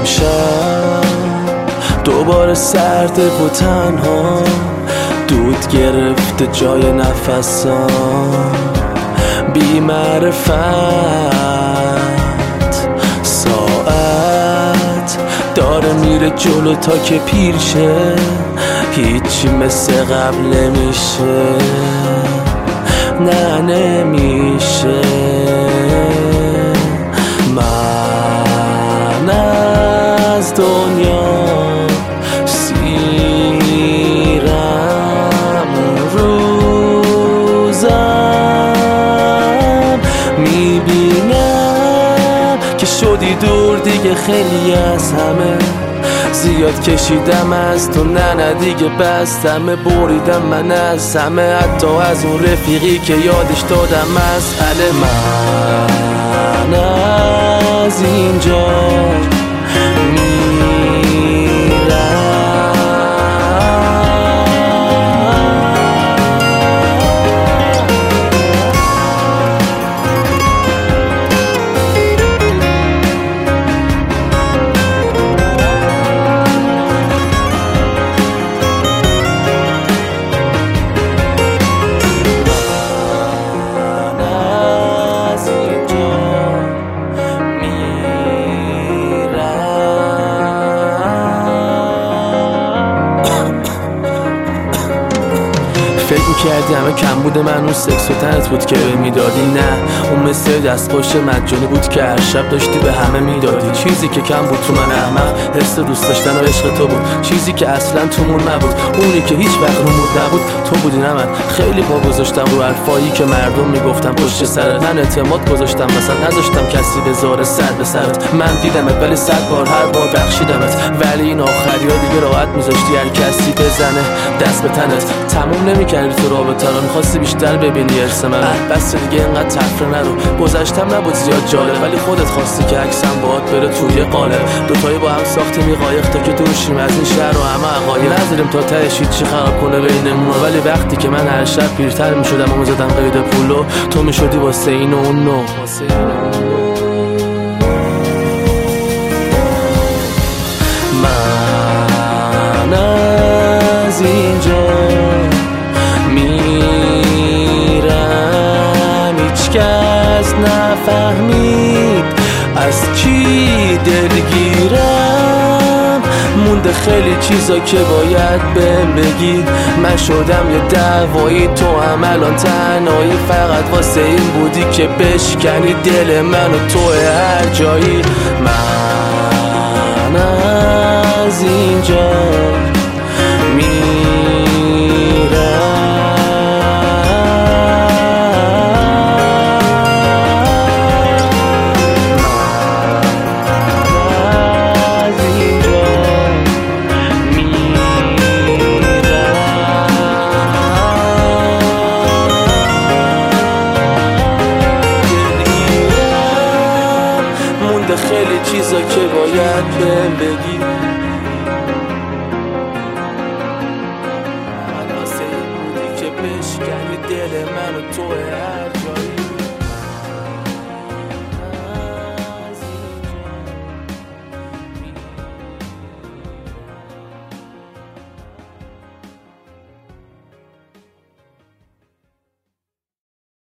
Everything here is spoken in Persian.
امشب دوباره سرده و تنها، دود گرفته جای نفسام، بی معرفت ساعت داره میره جلو تا که پیر شه، هیچی مثل قبل نمیشه، نه نمیشه. من از دنیا سیرم روزم، میبینم که شدی دور دیگه خیلی از همه، زیاد کشیدم از تو نه دیگه بستمه، بریدم من از همه، حتی از اون رفیقی که یادش دادم مسئله. من از اینجا فکر میکردی همه کم بوده من اون سکس و تنت بود که میدادی، نه اون مثل دستخوش مجانی بود که هر شب داشتی به همه میدادی. چیزی که کم بود تو من احمق حس دوست داشتن و عشق تو بود، چیزی که اصلا تومون نبود، اونی که هیچ وقت رومود نبود تو بودی نه من. خیلی پا گذاشتم رو حرفایی که مردم میگفتن پشت سرت، من اعتماد گذاشتم وسط، نذاشتم کسی بذاره سر به سرت. من دیدمت ولی 100 بار هر بار بخشیدمت، ولی این آخریا دیگه راحت میذاشتی هر کسی بزنه دست به تنت. تموم نمی‌کردی تو رابطه رو، می‌خواستی بیشتر ببینی ارث من. بس دیگه اینقدر تفره نرو، گذشتم نبود زیاد جالب، ولی خودت خواستی که عکسم باهات بره توی قالب. دوتایی با هم ساختیم یه قایق تا که دور شیم از این شهر و همه عقاید، نذاریم تا تهش چی خراب کنه بینمون. ولی وقتی که من هر شب پیرتر می‌شدم و می‌زدم قید پولو، تو می‌شدی واسه این و اون نو. من از اینجا میرم، هیچ کس نفهمید از چی دلگیرم، مونده خیلی چیزا که باید بهم بگی. من شدم یه دعوایی، تو هم الان تنهایی، فقط واسه این بودی که بشکنی دل من و تو هر جایی. من از اینجا خیلی چیزا که باید بهم بگی. من واسه این بودی که بشکنی دل من و تو